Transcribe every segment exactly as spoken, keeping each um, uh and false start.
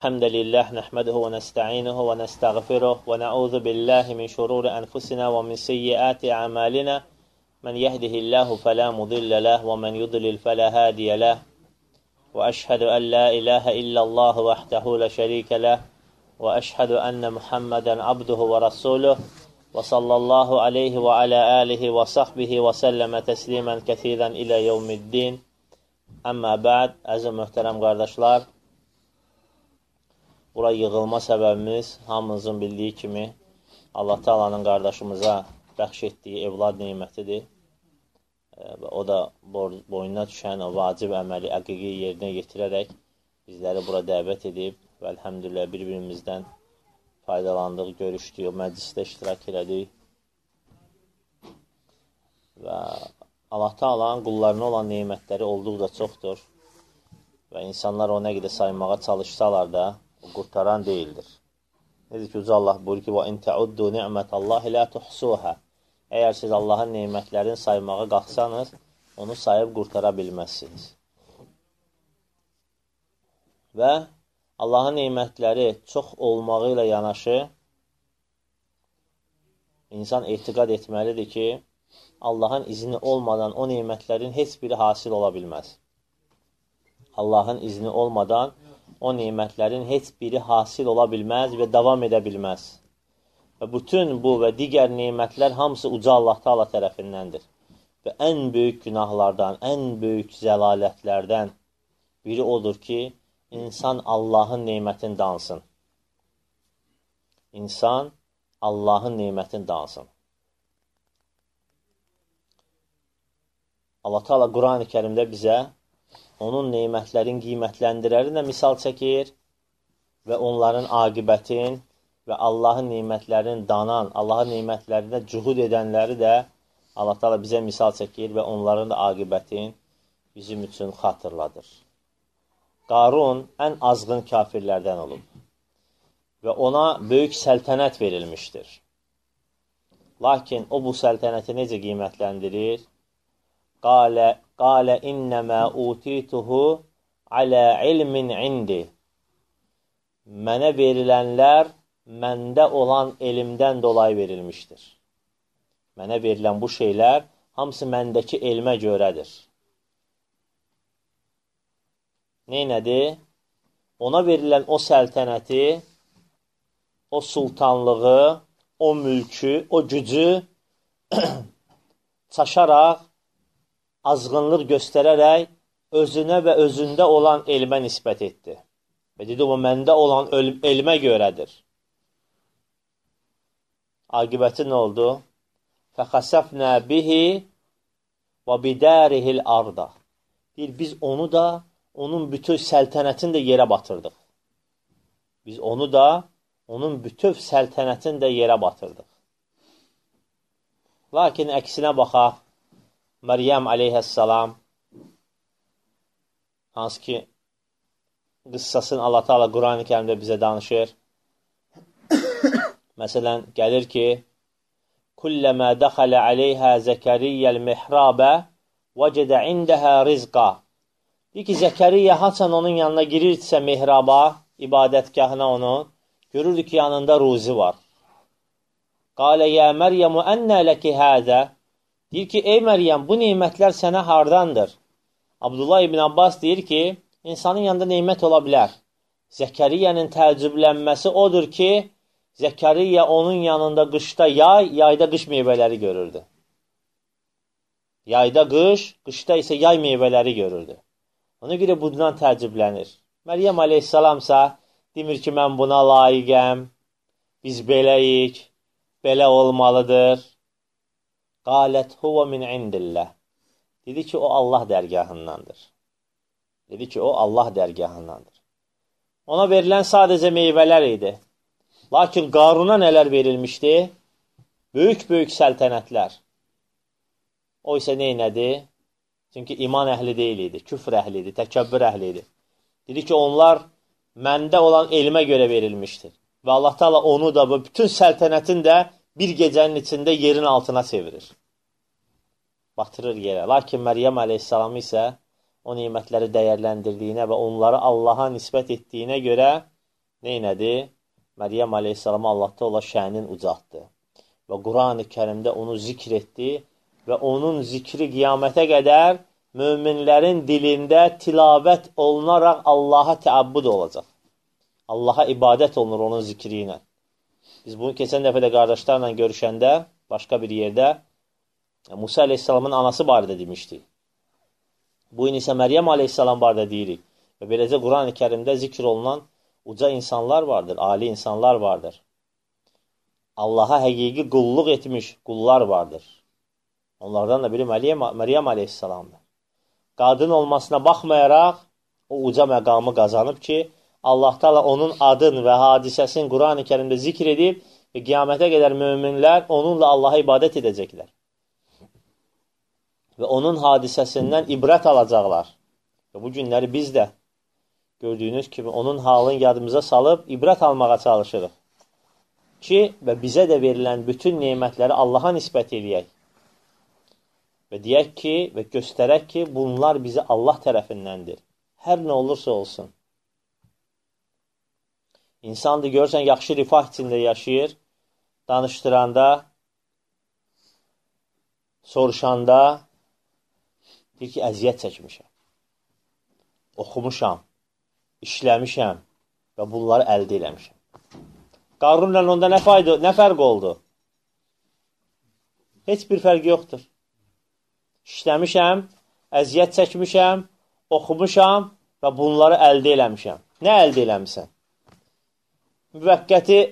الحمد لله نحمده ونستعينه ونستغفره ونعوذ بالله من شرور أنفسنا ومن سيئات أعمالنا من يهده الله فلا مضل له ومن يضلل فلا هادي له وأشهد أن لا إله إلا الله وحده لا شريك له وأشهد أن محمدا عبده ورسوله وصلى الله عليه وعلى آله وصحبه وسلم تسليما كثيرا إلى يوم الدين. Əmmə bəd, əziz möhtərəm qardaşlar, bura yığılma səbəbimiz hamımızın bildiyi kimi Allah Taala'nın qardaşımıza bəxş etdiyi evlad nemətidir. O da boynuna düşən o vacib əməli əqiqi yerinə yetirərək bizləri bura dəvət edib və əlhəmdülillah bir-birimizdən faydalandıq, görüşdük, məclisdə iştirak elədik. Və Allah Taala'nın qullarına olan neymətləri olduqca çoxdur və insanlar o nə qədər saymağa çalışsalar da o qurtaran deyildir. Necə ki, Uca Allah buyurur ki, وَاِنْ تَعُدُّوا نِعْمَةَ اللّٰهِ لَا تُحْسُوهَا. Əgər siz Allahın neymətlərini saymağa qalxsanız, onu sayıb qurtara bilməzsiniz. Və Allahın neymətləri çox olmağı ilə yanaşı, insan etiqad etməlidir ki, Allahın izni olmadan o neymətlərin heç biri hasil ola bilməz. Allahın izni olmadan o neymətlərin heç biri hasil ola bilməz və davam edə bilməz. Və bütün bu və digər neymətlər hamısı uca Allah Taala tərəfindəndir. Və ən böyük günahlardan, ən böyük zəlalətlərdən biri odur ki, insan Allahın neymətini dansın. İnsan Allahın neymətini dansın. Allah Taala Quran-ı Kərimdə bizə onun neymətlərin qiymətləndirərinə misal çəkir və onların aqibətin və Allahın neymətlərini danan, Allahın neymətlərinə cühud edənləri də Allah Taala bizə misal çəkir və onların da aqibətin bizim üçün xatırladır. Qarun ən azğın kafirlərdən olub və ona böyük səltənət verilmişdir. Lakin o bu səltənəti necə qiymətləndirir? Qalə, qalə innəmə utituhu alə ilmin indi. Mənə verilənlər məndə olan elmdən dolayı verilmişdir. Mənə verilən bu şeylər hamısı məndəki elmə görədir. Neynədir? Ona verilən o səltənəti, o sultanlığı, o mülkü, o gücü çaşaraq, azğınlıq göstərərək özünə və özündə olan elmə nisbət etdi. Və dedi, o məndə olan elmə görədir. Aqibəti nə oldu? فَخَسَفْنَا بِهِ وَبِدَارِهِ الْأَرْضَ. Deyir, biz onu da, onun bütün səltənətini də yerə batırdıq. Biz onu da, onun bütün səltənətini də yerə batırdıq. Lakin əksinə baxaq, Məryəm aleyhissalam, hansı ki, qıssasını Allah Taala Quran-ı Kərimdə bizə danışır. Məsələn, gəlir ki, Kulləmə dəxələ aleyhə Zəkəriyyəl mihrabə vəcədə indəhə rizqa. Deyir ki, Zəkəriyyə haçan onun yanına girirsə mihraba, ibadətgahına onun, görürdü ki, yanında ruzi var. Qalə yə Məryəmu ənnə ləki həzə. Deyir ki, ey Məryəm, bu neymətlər sənə hardandır? Abdullah ibn Abbas deyir ki, insanın yanında neymət ola bilər. Zəkəriyyənin təəccüblənməsi odur ki, Zəkəriyyə onun yanında qışda yay, yayda qış meyvələri görürdü. Yayda qış, qışda isə yay meyvələri görürdü. Ona görə bundan təəccüblənir. Məryəm aleyhissalamsa demir ki, mən buna layiqəm, biz beləyik, belə olmalıdır. Qalət huvə min indillah. Dedi ki, o Allah dərgahındandır. Dedi ki, o Allah dərgahındandır. Ona verilən sadəcə meyvələr idi. Lakin Qaruna nələr verilmişdi? Böyük-böyük səltənətlər. O isə neynədi? Çünki iman əhli deyil idi, küfr əhli idi, təkəbbür əhli idi. Dedi ki, onlar məndə olan elmə görə verilmişdir. Və Allah Taala onu da, bütün səltənətin də bir gecənin içində yerin altına çevirir. Batırır yerə. Lakin Məryəm aleyhissalam isə o neymətləri dəyərləndirdiyinə və onları Allaha nisbət etdiyinə görə neynədi? Məryəm aleyhissalama Allah Teala şənin ucaltdı. Və Quran-ı Kərimdə onu zikr etdi və onun zikri qiyamətə qədər möminlərin dilində tilavət olunaraq Allaha təəbbüd olacaq. Allaha ibadət olunur onun zikri ilə. Biz bunu keçən dəfə də qardaşlarla görüşəndə, başqa bir yerdə Musa aleyhissalamın anası barədə demişdik. Bu gün isə Məryəm aleyhissalam barədə deyirik. Və beləcə Quran-ı Kərimdə zikr olunan uca insanlar vardır, ali insanlar vardır. Allaha həqiqi qulluq etmiş qullar vardır. Onlardan da biri Məryəm, Məryəm aleyhissalamdır. Qadın olmasına baxmayaraq o uca məqamı qazanıb ki, Allah Teala onun adın və hadisəsini Quran-ı Kərimdə zikr edib və qiyamətə qədər möminlər onunla Allaha ibadət edəcəklər. Və onun hadisəsindən ibrət alacaqlar. Və bu günləri biz də gördüyünüz kimi onun halını yadımıza salıb ibrət almağa çalışırıq. Ki, və bizə də verilən bütün nemətləri Allaha nisbət eləyək. Və deyək ki, və göstərək ki, bunlar bizə Allah tərəfindəndir. Hər nə olursa olsun. İnsandır, görürsən, yaxşı rifah içində yaşayır, danışdıranda, soruşanda, deyir ki, əziyyət çəkmişəm, oxumuşam, işləmişəm və bunları əldə eləmişəm. Qarunla onda nə fayda, nə fərq oldu? Heç bir fərq yoxdur. İşləmişəm, əziyyət çəkmişəm, oxumuşam və bunları əldə eləmişəm. Nə əldə eləmişsən? Müvəqqəti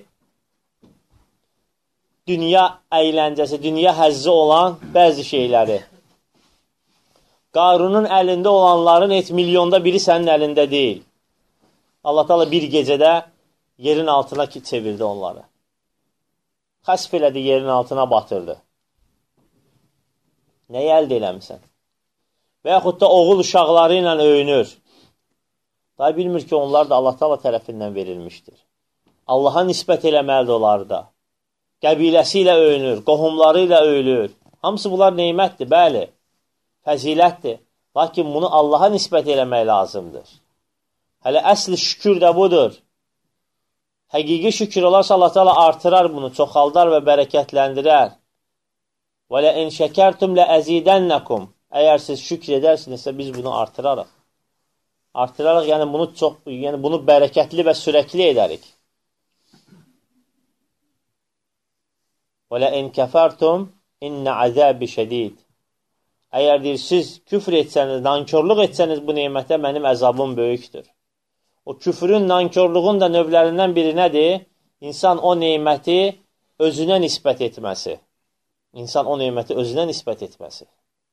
dünya əyləncəsi, dünya həzzi olan bəzi şeyləri. Qarunun əlində olanların heç milyonda biri sənin əlində deyil. Allah Teala bir gecədə yerin altına çevirdi onları. Xəsf elədi, yerin altına batırdı. Nəyi əldə eləmişsən? Və yaxud da oğul uşaqları ilə öyünür. Daha bilmir ki, onlar da Allah Teala tərəfindən verilmişdir. Allaha nisbət eləməlidir onlar da. Qəbiləsi ilə öyünür, qohumları ilə öyülür. Hamısı bunlar neymətdir, bəli, fəzilətdir. Lakin bunu Allaha nisbət eləmək lazımdır. Hələ əsl şükür də budur. Həqiqi şükür olarsa Allah Teala artırar bunu, çoxaldar və bərəkətləndirər. Və lə in şəkərtum lə əzidənləkum. Əgər siz şükür edərsinizsə biz bunu artırarıq. Artırarıq, yəni bunu çox, yəni bunu bərəkətli və sürəkli edərik. Və lə in kəfərtum innə əzəbi şədid. Əgər deyir, siz küfr etsəniz, nankörlük etsəniz bu neymətə mənim əzabım böyükdür. O küfrün, nankörlüğün da növlərindən biri nədir? İnsan o neyməti özünə nisbət etməsi. İnsan o neyməti özünə nisbət etməsi.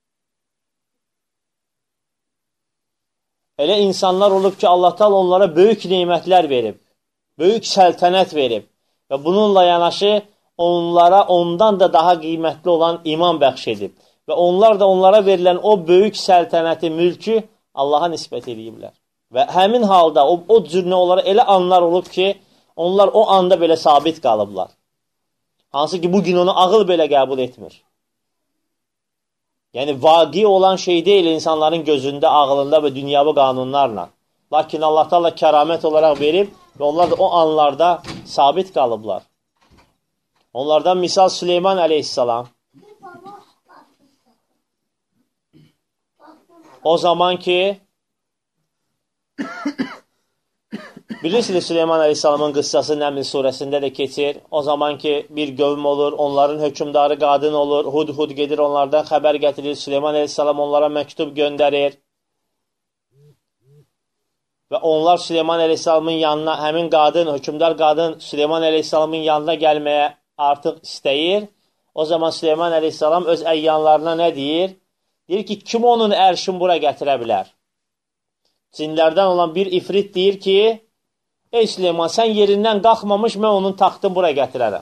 Elə insanlar olub ki, Allah Teala onlara böyük neymətlər verib, böyük səltənət verib və bununla yanaşı onlara ondan da daha qiymətli olan iman bəxş edib. Və onlar da onlara verilən o böyük səltənəti, mülkü Allaha nisbət ediblər. Və həmin halda o, o cür onlara elə anlar olub ki, onlar o anda belə sabit qalıblar. Hansı ki, bugün onu ağıl belə qəbul etmir. Yəni, vaqi olan şey deyil insanların gözündə, ağlında və dünyavi qanunlarla. Lakin Allah Teala kəramət olaraq verib və onlar da o anlarda sabit qalıblar. Onlardan misal Süleyman aleyhissalam. O zaman ki, bilirsiniz Süleyman aleyhissalamın qıssası Nəml surəsində də keçir. O zaman ki, bir qövm olur, onların hökümdarı qadın olur, hud-hud gedir, onlardan xəbər gətirir. Süleyman aleyhissalam onlara məktub göndərir. Və onlar Süleyman aleyhissalamın yanına, həmin qadın, hökümdar qadın Süleyman aleyhissalamın yanına gəlməyə artıq istəyir. O zaman Süleyman aleyhissalam öz əyyanlarına nə deyir? Deyir ki, kim onun ərşin bura gətirə bilər? Cinlərdən olan bir ifrit deyir ki, ey Süleyman, sən yerindən qalxmamış, mən onun taxtını bura gətirərəm.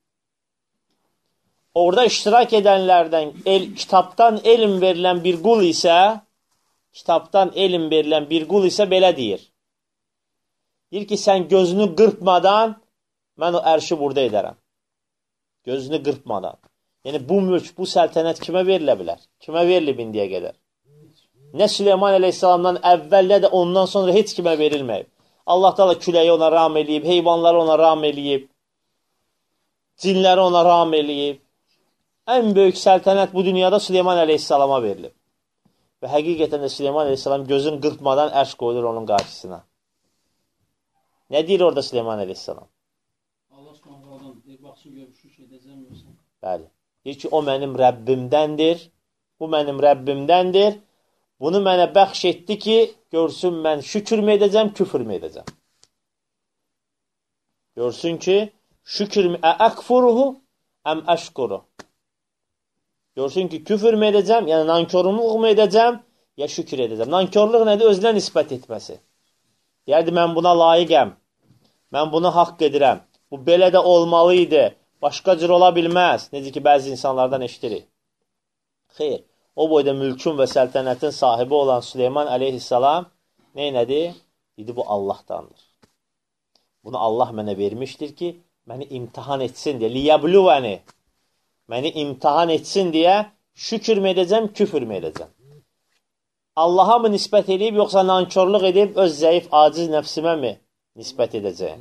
Orada iştirak edənlərdən el, kitabdan elm verilən bir qul isə, kitabdan elm verilən bir qul isə belə deyir. Deyir ki, sən gözünü qırpmadan mən o ərşi burada edərəm. Gözünü qırpmadan. Yəni, bu mülk, bu səltənət kimə verilə bilər? Kimə verilib indiyə qədər? Nə Süleyman aleyhissalamdan əvvəllə də ondan sonra heç kimə verilməyib. Allah Taala küləyi ona ram eləyib, heyvanları ona ram eləyib, cinləri ona ram eləyib. Ən böyük səltənət bu dünyada Süleyman əleyhissalama verilib. Və həqiqətən də Süleyman əleyhissalam gözün qırpmadan ərş qoyulur onun qarşısına. Nə deyir orada Süleyman əleyhissalam? Allah subhanahu deyir, baxsın görmüşü şey edəcəm yoxsa? Bəli. Deyir ki, o mənim Rəbbimdəndir, bu mənim Rəbbimdəndir. Bunu mənə bəxş etdi ki, görsün mən şükür mü edəcəm, küfür mü edəcəm. Görsün ki, şükür mü, əkfuruhu, əm əşkuru. Görsün ki, küfür mü edəcəm, yəni nankorluq mu edəcəm, ya şükür edəcəm. Nankorluq nədir? Özünə nisbət etməsi. Deyərdi, mən buna layiqəm, mən bunu haqq edirəm, bu belə də olmalıydı, başqa cür ola bilməz. Necə ki, bəzi insanlardan eşitirik. Xeyr, o boyda mülkün və səltənətin sahibi olan Süleyman əleyhissalam neynədi? Dedi, bu Allahdandır. Bunu Allah mənə vermişdir ki, məni imtihan etsin deyə, liyəbluvəni, məni imtihan etsin deyə şükür mü edəcəm, küfür mü edəcəm? Allaha mı nisbət edib, yoxsa nankorluq edib, öz zəif, aciz nəfsimə mi nisbət edəcəyim?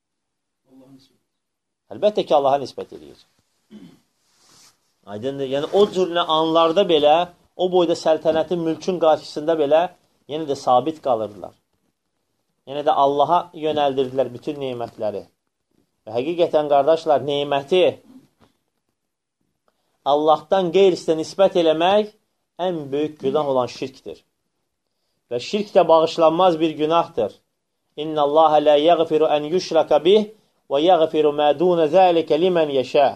Əlbəttə ki, Allaha nisbət edir. Aydındır. Yəni, o cürlə anlarda belə, o boyda səltənətin, mülkün qarşısında belə, yenə də sabit qalırlar. Yenə də Allaha yönəldirdilər bütün neymətləri. Və həqiqətən, qardaşlar, neyməti Allahdan qeyrisinə nisbət eləmək ən böyük günah olan şirkdir. Və şirk də bağışlanmaz bir günahdır. İnna Allaha la yaghfiru an yushraka bih və yaghfiru ma dun zalika limen yasha.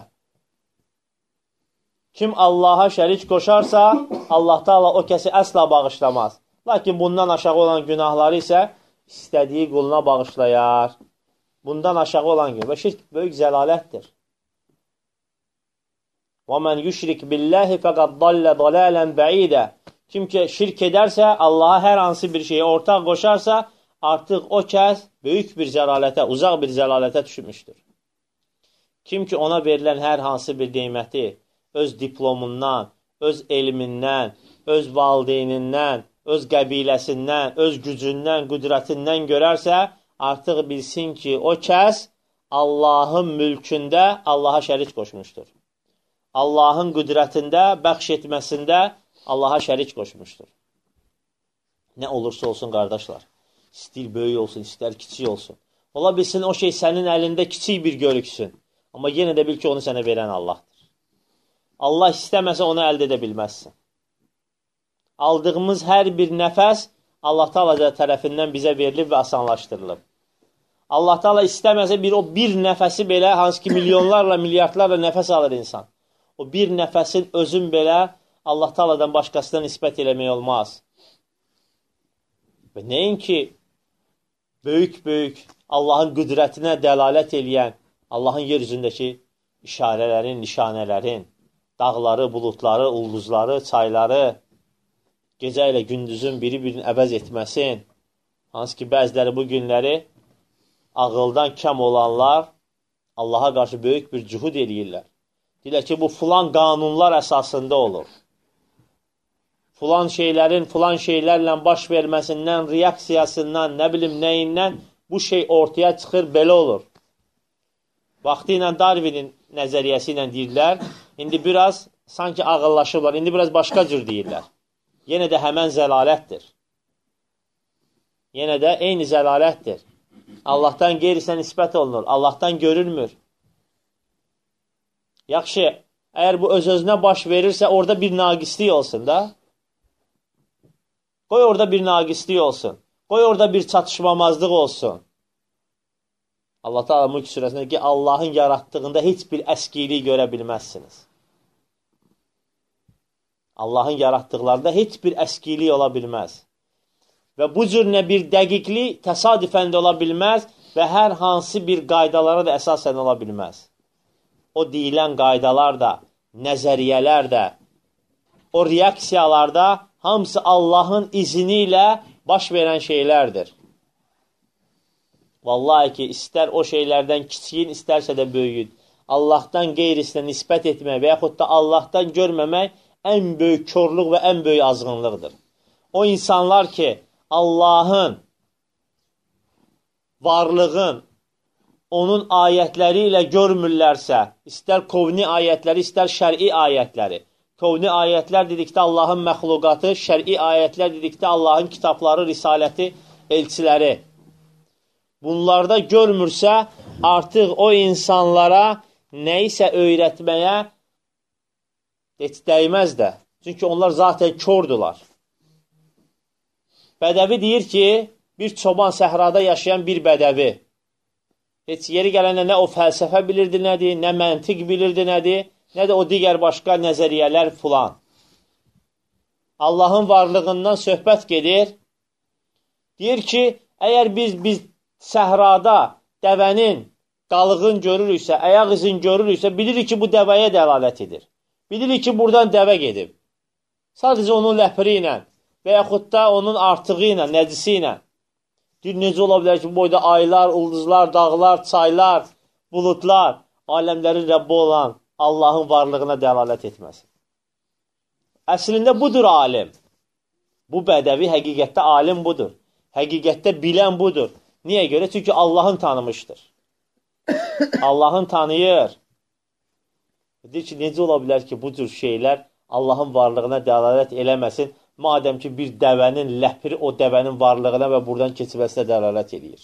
Kim Allaha şərik qoşarsa, Allah Taala o kəsi əsla bağışlamaz. Lakin bundan aşağı olan günahları isə istədiyi quluna bağışlayar. Bundan aşağı olan günah. Və şirk böyük zəlalətdir. وَمَنْ يُشْرِكْ بِاللّٰهِ فَقَدْ ضَلَّ ضَلَالًا بَعِيدًا. Kim ki şirk edərsə, Allaha hər hansı bir şeyə ortaq qoşarsa, artıq o kəs böyük bir zəlalətə, uzaq bir zəlalətə düşmüşdür. Kim ki ona verilən hər hansı bir neyməti öz diplomundan, öz elmindən, öz valideynindən, öz qəbiləsindən, öz gücündən, qüdrətindən görərsə, artıq bilsin ki, o kəs Allahın mülkündə Allaha şərik qoşmuşdur. Allahın qüdrətində, bəxş etməsində Allaha şərik qoşmuşdur. Nə olursa olsun, qardaşlar. İstər böyük olsun, istər kiçik olsun. Ola bilsin, o şey sənin əlində kiçik bir görüksün. Amma yenə də bil ki, onu sənə verən Allahdır. Allah istəməsə onu əldə edə bilməzsin. Aldığımız hər bir nəfəs Allah Taala tərəfindən bizə verilib və asanlaşdırılıb. Allah Taala istəməsə bir o bir nəfəsi belə, hansı ki milyonlarla, milyardlarla nəfəs alır insan. O bir nəfəsin özün belə Allah Taala'dan başqasına nisbət eləmək olmaz. Və nəinki böyük-böyük Allahın qüdrətinə dəlalət eləyən Allahın yer üzündəki işarələrin, nişanələrin, dağları, bulutları, ulduzları, çayları, gecə ilə gündüzün biri-birini əvəz etməsin. Hansı ki, bəziləri bu günləri ağıldan kəm olanlar Allaha qarşı böyük bir cühud eləyirlər. Deyirlər ki, bu filan qanunlar əsasında olur. Filan şeylərin, filan şeylərlə baş verməsindən, reaksiyasından, nə bilim nəyindən bu şey ortaya çıxır, belə olur. Vaxtı ilə Darwinin nəzəriyyəsi ilə deyirlər, indi biraz sanki ağıllaşırlar, indi biraz başqa cür deyirlər. Yenə də həmən zəlalətdir. Yenə də eyni zəlalətdir. Allahdan qeyrisinə nisbət olunur, Allahdan görülmür. Yaxşı, əgər bu öz-özünə baş verirsə, orada bir naqislik olsun da. Qoy orada bir naqislik olsun. Qoy orada bir çatışmamazlıq olsun. Allah Taala Mülk surəsində ki, Allahın yaratdığında heç bir əskilik görə bilməzsiniz. Allahın yaratdıqlarında heç bir əskilik ola bilməz. Və bu cür nə bir dəqiqlik təsadüfən də ola bilməz və hər hansı bir qaydalara da əsasən ola bilməz. O deyilən qaydalar da, nəzəriyyələr də, o reaksiyalarda hamısı Allahın izni ilə baş verən şeylərdir. Vallahi ki, istər o şeylərdən kiçiyin, istərsə də böyüyün. Allahdan qeyrisinə nisbət etmək və yaxud da Allahdan görməmək ən böyük körlük və ən böyük azğınlıqdır. O insanlar ki, Allahın varlığın onun ayətləri ilə görmürlərsə, istər kovni ayətləri, istər şəri ayətləri. Kovni ayətlər dedikdə Allahın məxluqatı, şəri ayətlər dedikdə Allahın kitabları, risaləti, elçiləri. Bunlarda görmürsə, artıq o insanlara nəyisə öyrətməyə heç dəyməz də. Çünki onlar zaten kördülər. Bədəvi deyir ki, bir çoban səhrada yaşayan bir bədəvi. Heç yeri gələndə nə o fəlsəfə bilirdi nədir, nə məntiq bilirdi nədir, nə də o digər başqa nəzəriyyələr filan. Allahın varlığından söhbət gedir. Deyir ki, əgər biz, biz səhrada dəvənin qalığın görürüksə, ayaq izin görürüksə, bilirik ki, bu dəvəyə dəlalət edir. Bilirik ki, buradan dəvə gedib. Sadəcə onun ləpiri ilə və yaxud da onun artığı ilə, nəcisi ilə. Deyir, necə ola bilər ki, boyda aylar, ulduzlar, dağlar, çaylar, buludlar, aləmlərin Rəbbi olan Allahın varlığına dəlalət etməsin. Əslində budur alim. Bu bədəvi həqiqətdə alim budur. Həqiqətdə bilən budur. Niyə görə? Çünki Allahın tanımışdır. Allahın tanıyır. Deyir ki, necə ola bilər ki, bu cür şeylər Allahın varlığına dəlalət eləməsin, madəm ki, bir dəvənin ləpiri o dəvənin varlığına və buradan keçməsinə dəlalət edir.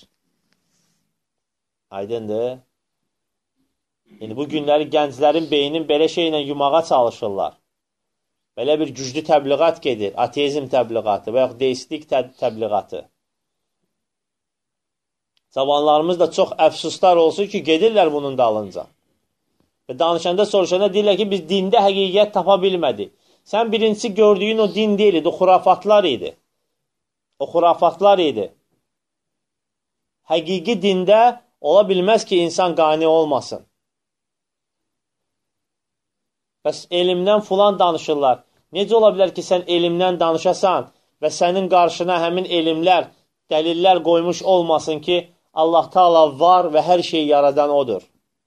Aydındır. Yəni, bu günləri gənclərin beynin belə şeylə yumağa çalışırlar. Belə bir güclü təbliğat gedir, ateizm təbliğatı və yaxud deistlik tə təbliğatı. Cavanlarımız da çox əfsuslar olsun ki, gedirlər bunun dalınca. Və danışanda soruşanda deyirlər ki, biz dində həqiqət tapa bilmədik. Sən birincisi gördüyün o din deyildi, o xurafatlar idi. O xurafatlar idi. Həqiqi dində ola bilməz ki, insan qani olmasın. Bəs elmdən filan danışırlar. Necə ola bilər ki, sən elmdən danışasan və sənin qarşına həmin elmlər, dəlillər qoymuş olmasın ki, Allah Taala var və hər şeyi yaradan odur.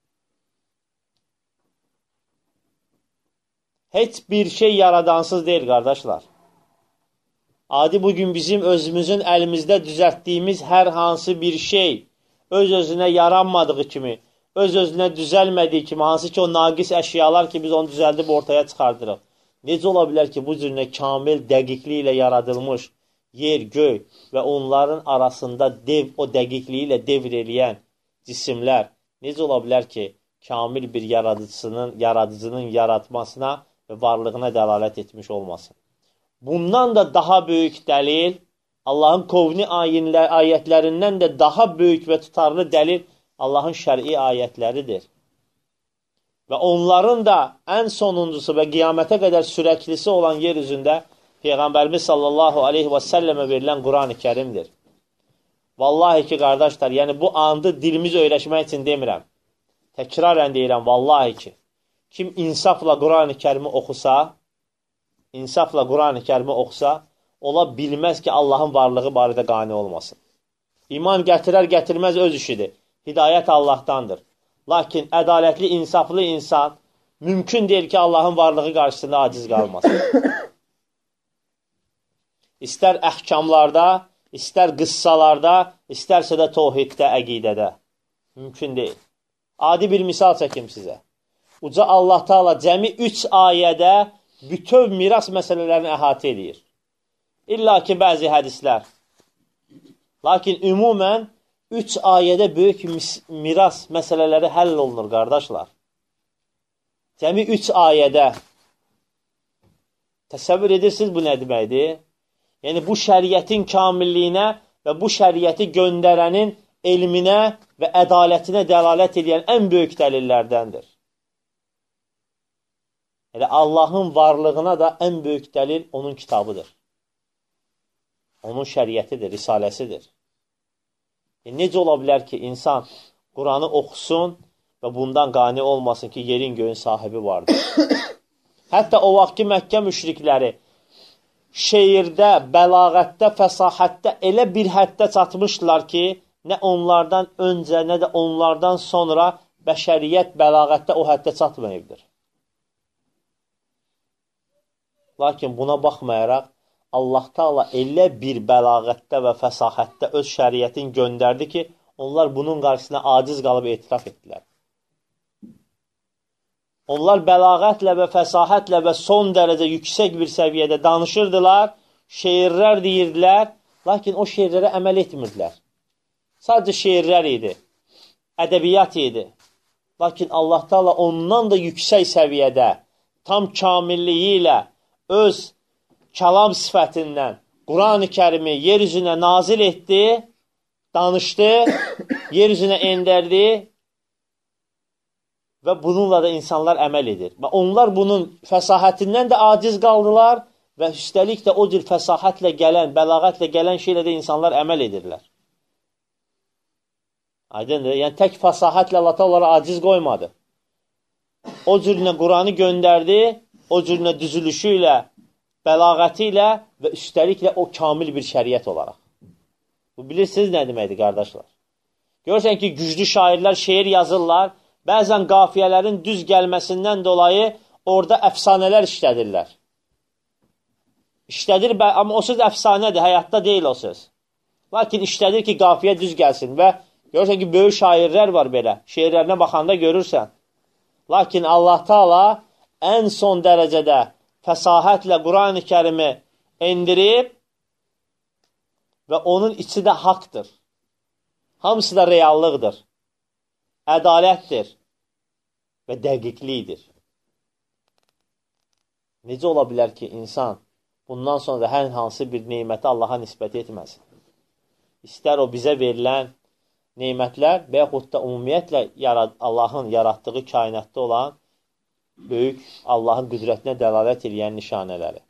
Heç bir şey yaradansız deyil, qardaşlar. Adi bugün bizim özümüzün əlimizdə düzəltdiyimiz hər hansı bir şey öz-özünə yaranmadığı kimi, öz-özünə düzəlmədiyi kimi, hansı ki o naqis əşyalar ki biz onu düzəldib ortaya çıxardırıq. Necə ola bilər ki, bu cürünə kamil dəqiqliyi ilə yaradılmış yer, göy və onların arasında dev, o dəqiqliyi ilə devr eləyən cisimlər necə ola bilər ki, kamil bir yaradıcısının, yaradıcının yaratmasına və varlığına dəlalət etmiş olmasın. Bundan da daha böyük dəlil, Allahın kovni ayətlərindən də daha böyük və tutarlı dəlil Allahın şəri ayətləridir. Və onların da ən sonuncusu və qiyamətə qədər sürəklisi olan yer üzündə Peyğəmbərimiz sallallahu aleyhi və səlləmə verilən Quran-ı Kərimdir. Vallahi ki, qardaşlar, yəni bu andı dilimiz öyrəşmək üçün demirəm. Təkrarən deyirəm, vallahi ki, kim insafla Quran-ı Kərimi oxusa, insafla Quran-ı Kərimi oxusa, ola bilməz ki, Allahın varlığı barədə qani olmasın. İman gətirər, gətirməz öz işidir. Hidayət Allahdandır. Lakin ədalətli, insaflı insan mümkün deyil ki, Allahın varlığı qarşısında aciz qalmasın. İstər əhkamlarda, istər qıssalarda, istərsə də tohiddə, əqidədə. Mümkün deyil. Adi bir misal çəkim sizə. Uca Allah Taala cəmi üç ayədə bütöv miras məsələlərini əhatə edir. İlla ki, bəzi hədislər. Lakin ümumən üç ayədə böyük miras məsələləri həll olunur, qardaşlar. Cəmi üç ayədə. Təsəvvür edirsiniz, bu nə deməkdir? Yəni, bu şəriətin kamilliyinə və bu şəriəti göndərənin elminə və ədalətinə dəlalət edən ən böyük dəlillərdəndir. Yəni, Allahın varlığına da ən böyük dəlil onun kitabıdır. Onun şəriətidir, risaləsidir. E, necə ola bilər ki, insan Quranı oxusun və bundan qani olmasın ki, yerin göyün sahibi vardır. Hətta o vaxt ki, Məkkə müşrikləri şeirdə, bəlağətdə, fəsahətdə elə bir həddə çatmışdılar ki, nə onlardan öncə, nə də onlardan sonra bəşəriyyət bəlağətdə o həddə çatmayıbdır. Lakin buna baxmayaraq, Allah Taala elə bir bəlağətdə və fəsahətdə öz şəriətin göndərdi ki, onlar bunun qarşısına aciz qalıb etiraf etdilər. Onlar bəlağətlə və fəsahətlə və son dərəcə yüksək bir səviyyədə danışırdılar, şeirlər deyirdilər, lakin o şeirlərə əməl etmirdilər. Sadəcə şeirlər idi, ədəbiyyat idi. Lakin Allah Teala ondan da yüksək səviyyədə, tam kamilliyi ilə öz kəlam sifətindən Quran-ı Kərimi yer üzünə nazil etdi, danışdı, yer üzünə endərdi və bununla da insanlar əməl edir. Və onlar bunun fəsahətindən də aciz qaldılar və üstəlik də o cür fəsahətlə gələn, bəlağətlə gələn şeylə də insanlar əməl edirlər. Aydındır. Yəni, tək fəsahətlə Allah onlara aciz qoymadı. O cürünə Quranı göndərdi, o cürünə düzülüşü ilə, bəlağəti ilə və üstəliklə o kamil bir şəriət olaraq. Bu, bilirsiniz nə deməkdir, qardaşlar? Görürsən ki, güclü şairlər şeir yazırlar, bəzən qafiyələrin düz gəlməsindən dolayı orada əfsanələr işlədirlər. İşlədir, amma o söz əfsanədir, həyatda deyil o söz. Lakin işlədir ki, qafiyə düz gəlsin və görürsən ki, böyük şairlər var belə. Şeirlərinə baxanda görürsən. Lakin Allah Teala ən son dərəcədə fəsahətlə Quran-ı Kərimi endirib və onun içi də haqdır. Hamısı da reallıqdır, ədalətdir və dəqiqlikdir. Necə ola bilər ki, insan bundan sonra hər hansı bir neyməti Allaha nisbət etməsin? İstər o bizə verilən neymətlər və yaxud da ümumiyyətlə yarad Allahın yaratdığı kainatda olan böyük Allahın qüdrətinə dəlalət edən nişanələri.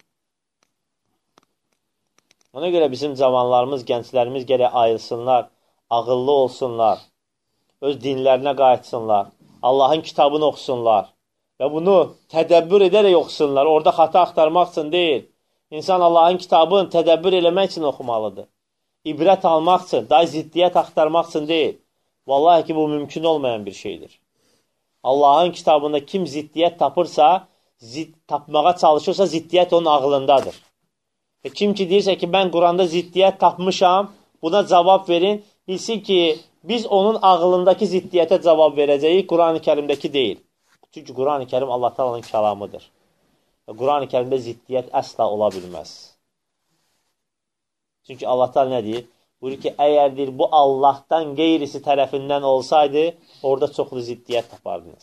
Ona görə bizim cavanlarımız, gənclərimiz gərək ayılsınlar, ağıllı olsunlar, öz dinlərinə qayıtsınlar, Allahın kitabını oxusunlar və bunu tədəbbür edərək oxusunlar. Orada xata axtarmaq üçün deyil. İnsan Allahın kitabını tədəbbür eləmək üçün oxumalıdır. İbrət almaq üçün, daha ziddiyyət axtarmaq üçün deyil. Vallahi ki, bu mümkün olmayan bir şeydir. Allahın kitabında kim ziddiyyət tapırsa, zid, tapmağa çalışırsa, ziddiyyət onun ağlındadır. Və kim ki deyirsə ki, mən Quranda ziddiyyət tapmışam, buna cavab verin, bilsin ki, biz onun ağlındakı ziddiyyətə cavab verəcəyik, Quran-ı Kərimdəki deyil. Çünki Quran-ı Kərim Allah Taala'nın kəlamıdır. Və Quran-ı Kərimdə ziddiyyət əsla ola bilməz. Çünki Allah Teala nə deyir? Buyurur ki, əgər deyir, bu Allahdan qeyrisi tərəfindən olsaydı, orada çoxlu ziddiyyət tapardınız.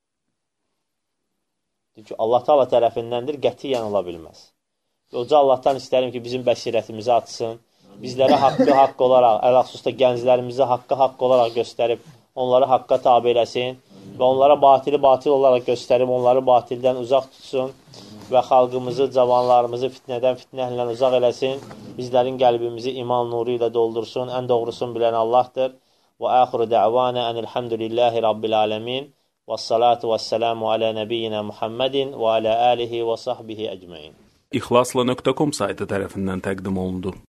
Çünki Allah Teala tərəfindəndir, qətiyyən ola bilməz. Yoxca Allahdan istərim ki, bizim bəsirətimizi açsın, bizlərə haqqı haqq olaraq, əlaqsusda gənclərimizi haqqı haqq olaraq göstərib, onları haqqa tabi eləsin və onlara batili batil olaraq göstərib, onları batildən uzaq tutsun və xalqımızı, cavanlarımızı fitnədən, fitnəhlə uzaq eləsin, bizlərin qəlbimizi iman nuru ilə doldursun, ən doğrusunu bilən Allahdır. Və əxiru də'vanə ənilhamdülillahi rabbil aləmin və salatu və səlamu alə nəbiyyina Muhammedin və alə alihi və sahbihi əcməin. İxlasla nöqtə com saytı tərəfindən təqdim olundu.